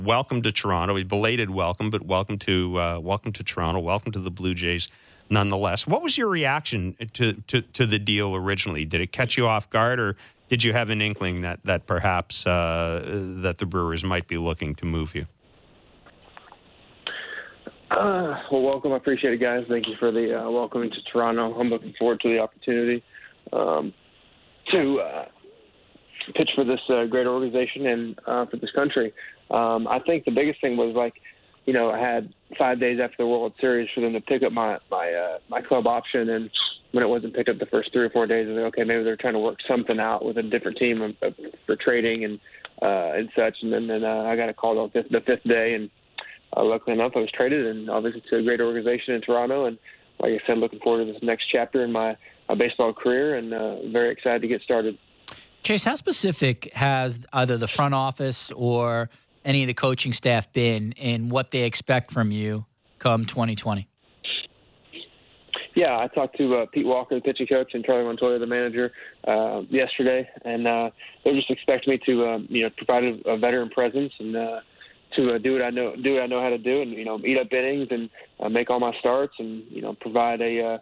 welcome to Toronto. A belated welcome, but welcome to Toronto. Welcome to the Blue Jays, nonetheless. What was your reaction to the deal originally? Did it catch you off guard, or did you have an inkling that perhaps that the Brewers might be looking to move you? Well, welcome. I appreciate it, guys. Thank you for the welcoming to Toronto. I'm looking forward to the opportunity to pitch for this great organization and for this country. I think the biggest thing was, I had 5 days after the World Series for them to pick up my club option, and when it wasn't picked up the first 3 or 4 days, I was like, okay, maybe they're trying to work something out with a different team for trading and such. And then I got a call the fifth day, and luckily enough, I was traded, and obviously it's a great organization in Toronto. And like I said, looking forward to this next chapter in my baseball career, and very excited to get started. Chase, how specific has either the front office or any of the coaching staff been in what they expect from you come 2020? Yeah, I talked to Pete Walker, the pitching coach, and Charlie Montoya, the manager, yesterday, and they just expect me to, provide a veteran presence and to do what I know how to do, and eat up innings and make all my starts, and provide a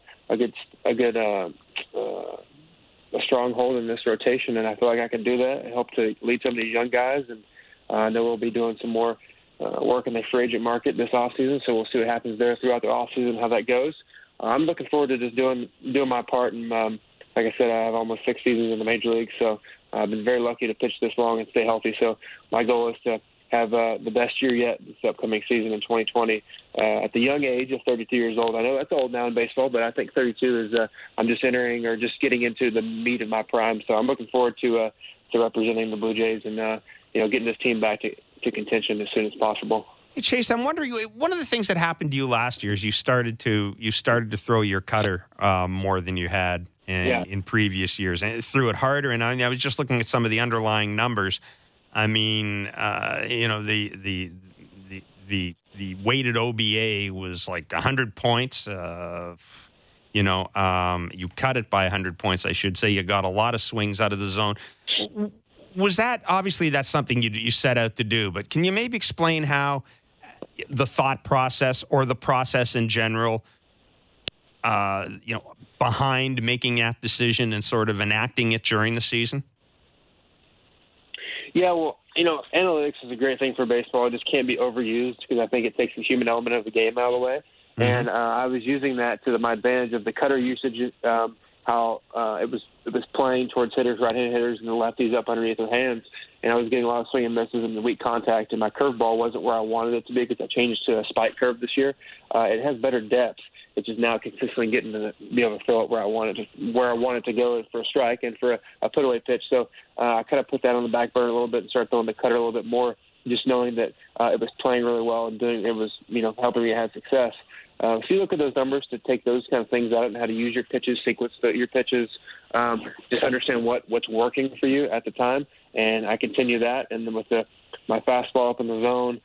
stronghold in this rotation. And I feel like I can do that and help to lead some of these young guys. And I know we'll be doing some more work in the free agent market this offseason, so we'll see what happens there throughout the offseason, how that goes. I'm looking forward to just doing my part. And like I said, I have almost 6 seasons in the major league, so I've been very lucky to pitch this long and stay healthy. So my goal is to have the best year yet this upcoming season in 2020 at the young age of 32 years old. I know that's old now in baseball, but I think 32 is I'm just entering or just getting into the meat of my prime. So I'm looking forward to representing the Blue Jays and getting this team back to contention as soon as possible. Hey, Chase, I'm wondering, one of the things that happened to you last year is you started to throw your cutter more than you had in previous years, and threw it harder. And I was just looking at some of the underlying numbers. I mean, the weighted OBA was like 100 points. You cut it by 100 points, I should say. You got a lot of swings out of the zone. Was that, obviously that's something you set out to do, but can you maybe explain how the thought process or the process in general, behind making that decision and sort of enacting it during the season? Yeah, well, analytics is a great thing for baseball. It just can't be overused because I think it takes the human element of the game out of the way. Mm-hmm. And I was using that to my advantage of the cutter usage, how it was playing towards hitters, right-handed hitters, and the lefties up underneath their hands. And I was getting a lot of swing and misses and the weak contact, and my curveball wasn't where I wanted it to be because I changed to a spike curve this year. It has better depth. It's just now consistently getting to be able to throw it where I want it to go for a strike and for a put-away pitch. So I kind of put that on the back burner a little bit and started throwing the cutter a little bit more, just knowing that it was playing really well and it was helping me have success. So you look at those numbers to take those kind of things out and how to use your pitches, sequence your pitches, just understand what's working for you at the time. And I continue that. And then with my fastball up in the zone,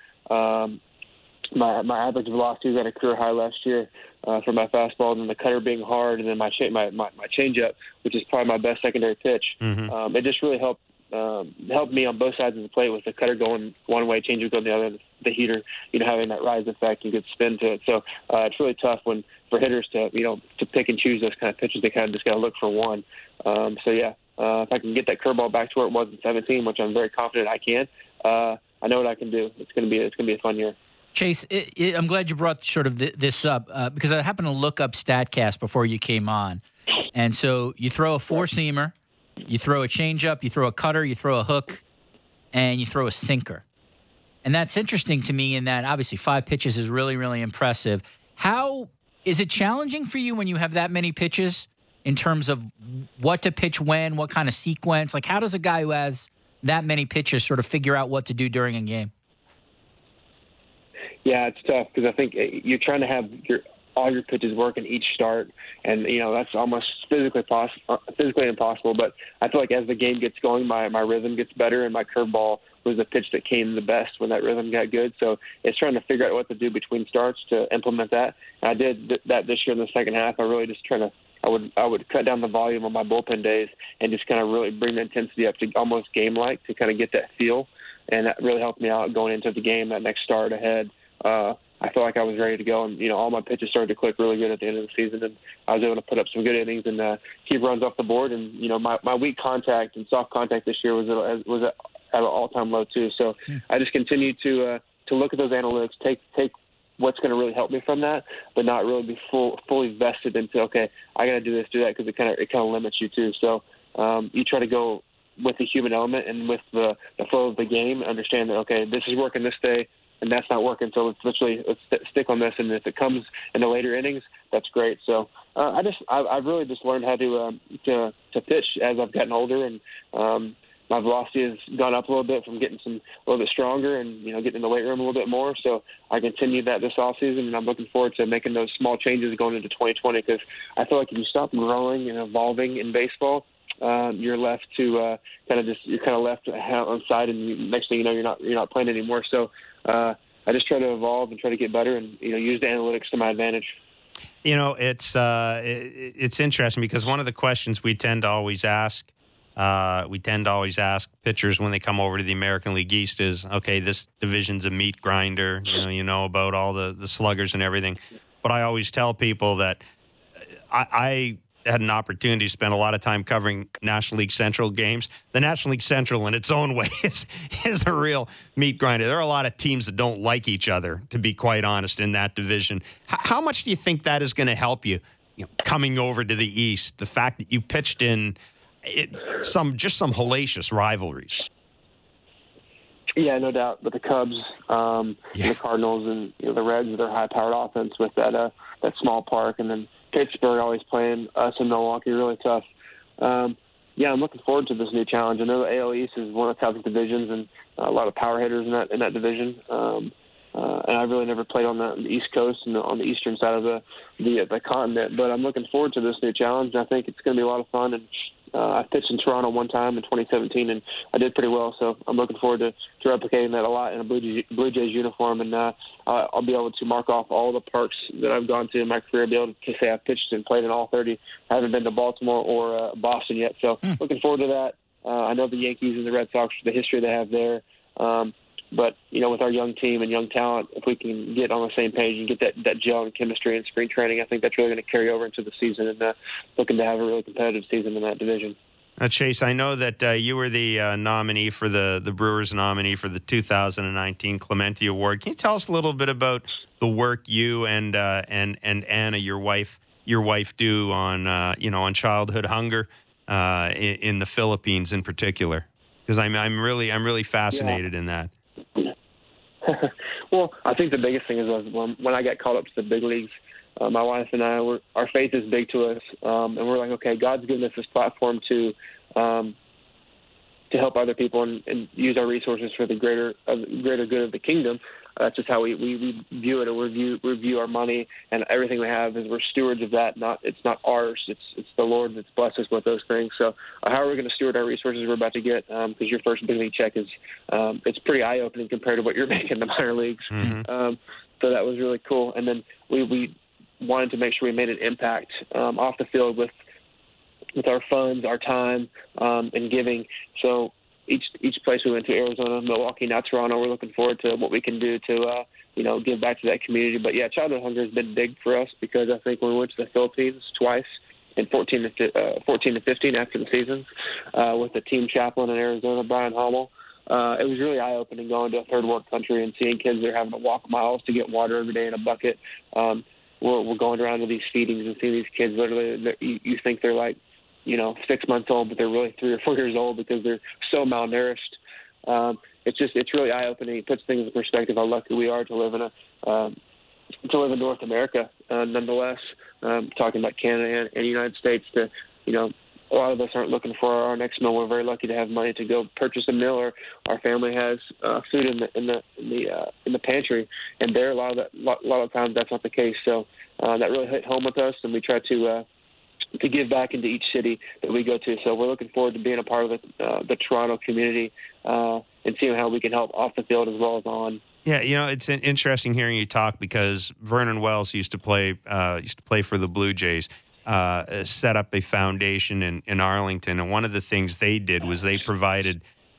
my average velocity was at a career high last year for my fastball, and then the cutter being hard, and then my changeup, which is probably my best secondary pitch. Mm-hmm. It just really helped me on both sides of the plate with the cutter going one way, changeup going the other, the heater, having that rise effect and good spin to it. So it's really tough for hitters to pick and choose those kind of pitches. They kind of just got to look for one. If I can get that curveball back to where it was in 17, which I'm very confident I can, I know what I can do. It's going to be a fun year. Chase, I'm glad you brought sort of this up because I happened to look up StatCast before you came on. And so you throw a four-seamer, you throw a changeup, you throw a cutter, you throw a hook, and you throw a sinker. And that's interesting to me in that obviously 5 pitches is really, really impressive. How is it challenging for you when you have that many pitches in terms of what to pitch when, what kind of sequence? Like how does a guy who has that many pitches sort of figure out what to do during a game? Yeah, it's tough because I think you're trying to have all your pitches work in each start, and that's almost physically impossible. But I feel like as the game gets going, my rhythm gets better, and my curveball was the pitch that came the best when that rhythm got good. So it's trying to figure out what to do between starts to implement that. And I did that this year in the second half. I really just I would cut down the volume on my bullpen days and just kind of really bring the intensity up to almost game-like to kind of get that feel. and that really helped me out going into the game. That next start ahead, I felt like I was ready to go, and all my pitches started to click really good at the end of the season, and I was able to put up some good innings and keep runs off the board. And my weak contact and soft contact this year was at an all-time low too. So I just continued to look at those analytics, take what's going to really help me from that, but not really be fully vested into, okay, I got to do this, do that, because it kind of limits you too. So you try to go with the human element and with the flow of the game, understand that, okay, this is working this day, and that's not working, so let's stick on this. And if it comes in the later innings, that's great. So I've really just learned how to pitch as I've gotten older, and my velocity has gone up a little bit from getting a little bit stronger and getting in the weight room a little bit more. So I continued that this offseason, and I'm looking forward to making those small changes going into 2020, because I feel like if you stop growing and evolving in baseball, you're left to you're left on the side, and next thing you know, you're not playing anymore. So I just try to evolve and try to get better, and use the analytics to my advantage. It's interesting, because one of the questions we tend to always ask pitchers when they come over to the American League East is, okay, this division's a meat grinder. You know about all the sluggers and everything. But I always tell people that I had an opportunity to spend a lot of time covering National League Central games. The National League Central, in its own way, is a real meat grinder. There are a lot of teams that don't like each other, to be quite honest, in that division. How much do you think that is going to help you, coming over to the East? The fact that you pitched in some hellacious rivalries. Yeah, no doubt. But the Cubs, the Cardinals, and the Reds with their high-powered offense with that small park, and then Pittsburgh always playing us in Milwaukee, really tough. I'm looking forward to this new challenge. I know the AL East is one of the toughest divisions, and a lot of power hitters in that division. And I've really never played on the East Coast and on the eastern side of the continent. But I'm looking forward to this new challenge, and I think it's going to be a lot of fun. And I pitched in Toronto one time in 2017, and I did pretty well. So I'm looking forward to replicating that a lot in a Blue Jays uniform. And I'll be able to mark off all the parks that I've gone to in my career, be able to say I've pitched and played in all 30. I haven't been to Baltimore or Boston yet. So looking forward to that. I know the Yankees and the Red Sox, the history they have there. But, with our young team and young talent, if we can get on the same page and get that gel and chemistry and spring training, I think that's really going to carry over into the season, and looking to have a really competitive season in that division. Chase, I know that you were the nominee for the Brewers nominee for the 2019 Clemente Award. Can you tell us a little bit about the work you and Anna, your wife, do on childhood hunger in the Philippines in particular? Because I'm really fascinated in that. Well, I think the biggest thing is when I got called up to the big leagues, my wife and I, our faith is big to us, and we're like, okay, God's given us this platform to help other people and use our resources for the greater good of the kingdom. That's just how we view it, or we view our money and everything we have, is we're stewards of that. It's not ours. It's the Lord that's blessed us with those things. So how are we going to steward our resources we're about to get? Because your first big league check is it's pretty eye opening compared to what you're making in the minor leagues. Mm-hmm. So that was really cool. And then we wanted to make sure we made an impact off the field with our funds, our time, and giving. So each place we went to, Arizona, Milwaukee, now Toronto, we're looking forward to what we can do to give back to that community. But yeah, childhood hunger has been big for us, because I think when we went to the Philippines twice in 14 to 15 after the season with the team chaplain in Arizona, Brian Hummel, it was really eye-opening going to a third world country and seeing kids that are having to walk miles to get water every day in a bucket. We're going around to these feedings and seeing these kids literally, you think they're like 6 months old, but they're really 3 or 4 years old because they're so malnourished. It's really eye-opening. It puts things in perspective how lucky we are to live in North America. Nonetheless, talking about Canada and the United States, a lot of us aren't looking for our next meal. We're very lucky to have money to go purchase a meal, or our family has food in the pantry. And there, a lot of times that's not the case. So that really hit home with us, and we try to give back into each city that we go to. So we're looking forward to being a part of the Toronto community and seeing how we can help off the field as well as on. Yeah, it's interesting hearing you talk, because Vernon Wells used to play for the Blue Jays, set up a foundation in Arlington, and one of the things they did was they provided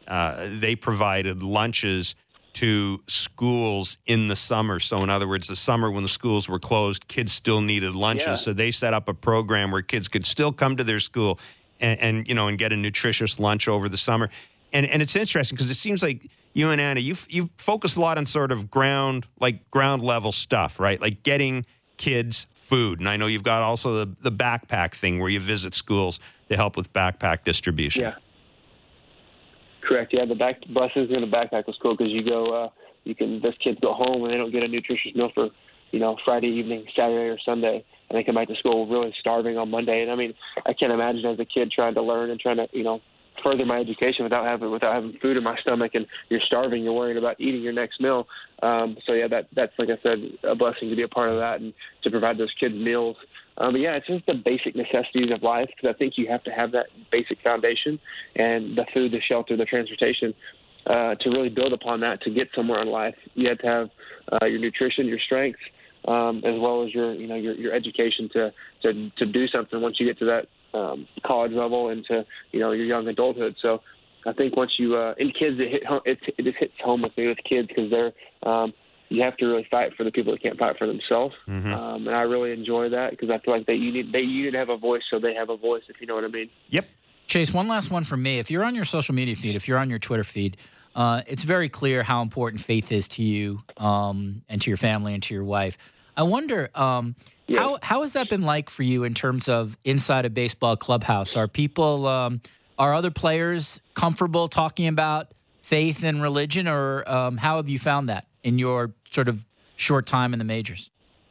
they provided lunches to schools in the summer. So in other words, the summer when the schools were closed, kids still needed lunches. Yeah. So they set up a program where kids could still come to their school and get a nutritious lunch over the summer. And it's interesting because it seems like you and Anna, you focus a lot on sort of ground level stuff, right? Like getting kids food. And I know you've got also the backpack thing where you visit schools to help with backpack distribution. Yeah. Correct. Yeah, the buses and the backpack was cool because those kids go home and they don't get a nutritious meal for, Friday evening, Saturday or Sunday, and they come back to school really starving on Monday. And I mean, I can't imagine as a kid trying to learn and trying to, further my education without having food in my stomach, and you're starving, you're worried about eating your next meal. So yeah, that's like I said, a blessing to be a part of that and to provide those kids meals. But yeah, it's just the basic necessities of life, because I think you have to have that basic foundation and the food, the shelter, the transportation to really build upon that to get somewhere in life. You have to have your nutrition, your strength, as well as your education to do something once you get to that college level and to your young adulthood. So I think once you and kids, it hits home with me with kids because they're you have to really fight for the people that can't fight for themselves. Mm-hmm. And I really enjoy that because I feel like you need to have a voice so they have a voice, if you know what I mean. Yep. Chase, one last one from me. If you're on your social media feed, if you're on your Twitter feed, it's very clear how important faith is to you and to your family and to your wife. I wonder, how has that been like for you in terms of inside a baseball clubhouse? Are people, are other players comfortable talking about faith and religion, or how have you found that in your sort of short time in the majors?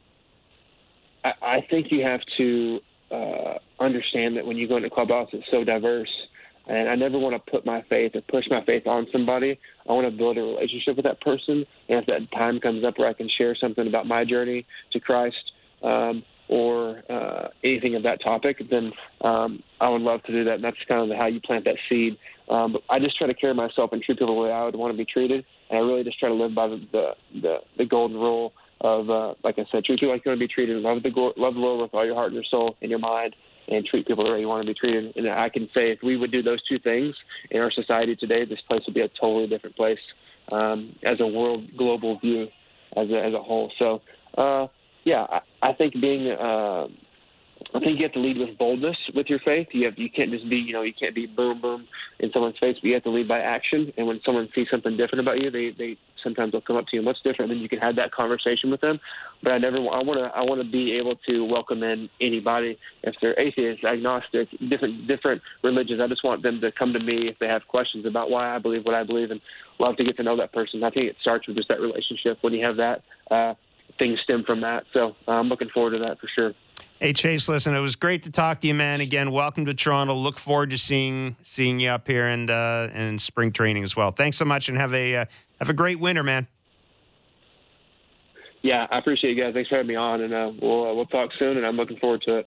I think you have to understand that when you go into clubhouse, it's so diverse. And I never want to put my faith or push my faith on somebody. I want to build a relationship with that person. And if that time comes up where I can share something about my journey to Christ or anything of that topic, then I would love to do that. And that's kind of how you plant that seed. But I just try to carry myself and treat people the way I would want to be treated. And I really just try to live by the golden rule of, like I said, treat people like you want to be treated. Love the Lord with all your heart and your soul and your mind, and treat people the way you want to be treated. And I can say if we would do those two things in our society today, this place would be a totally different place as a global view as a whole. So, I think I think you have to lead with boldness with your faith. You can't just be, you can't be boom, boom in someone's face, but you have to lead by action. And when someone sees something different about you, they sometimes they'll come up to you and what's different, then you can have that conversation with them. But I want to be able to welcome in anybody, if they're atheist, agnostic, different religions. I just want them to come to me if they have questions about why I believe what I believe, and love to get to know that person. I think it starts with just that relationship. When you have that, things stem from that. So I'm looking forward to that for sure. Hey, Chase, listen, it was great to talk to you, man. Again, welcome to Toronto. Look forward to seeing you up here and spring training as well. Thanks so much, and have a great winter, man. Yeah, I appreciate you guys. Thanks for having me on, and we'll talk soon, and I'm looking forward to it.